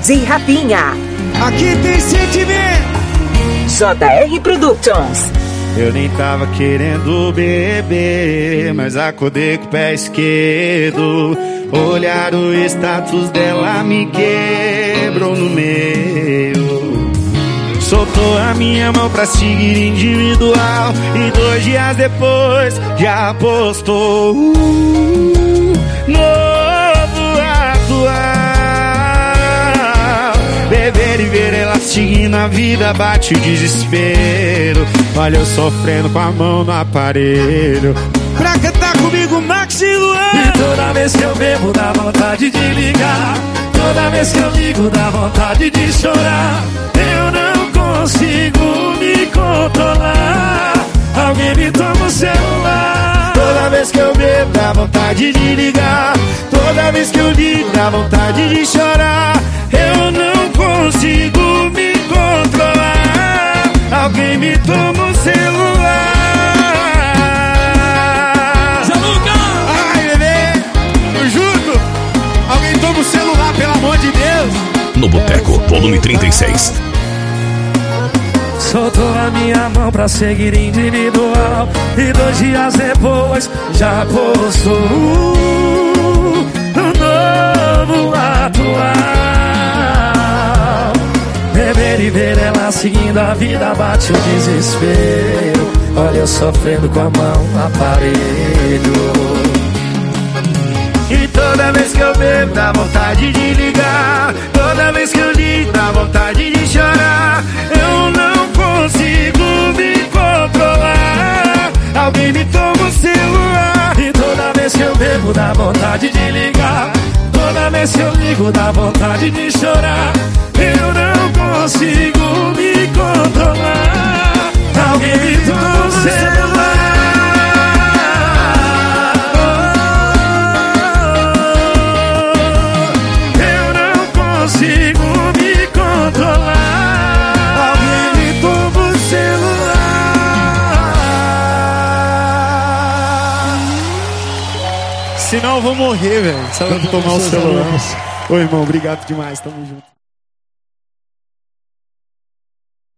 DJ Rafinha. Aqui tem sentimento. JR Productions. Eu nem tava querendo beber, mas acordei com o pé esquerdo. Olhar o status dela me quebrou no meio. Soltou a minha mão pra seguir individual e 2 dias depois já postou novo atual. Beber e ver ela seguindo a vida bate o desespero. Olha eu sofrendo com a mão no aparelho. Pra cantar comigo, Max e Luan. E toda vez que eu bebo dá vontade de ligar. Toda vez que eu ligo dá vontade de chorar. Eu não consigo me controlar. Alguém me toma o celular. Toda vez que eu bebo dá vontade de ligar. Toda vez que eu ligo dá vontade de chorar. Eu não consigo me controlar. Alguém me toma o celular. Ai, bebê, eu juro. Alguém toma o celular, pelo amor de Deus. No Boteco, volume 36. Soltou a minha mão pra seguir individual e 2 dias depois já postou um novo atual. Beber e ver ela seguindo a vida bate o desespero. Olha eu sofrendo com a mão no aparelho. E toda vez que eu bebo dá vontade de ligar. Toda vez que eu ligo dá vontade de chorar. Eu não consigo me controlar. Alguém me toma o celular. E toda vez que eu bebo dá vontade de ligar. Toda vez que eu ligo dá vontade de chorar. Eu não consigo me controlar. Alguém me toma o celular. Eu não consigo me controlar. Alguém me toma o celular. Senão eu vou morrer, velho. Só vou tomar o celular. Ô irmão, obrigado demais, tamo junto.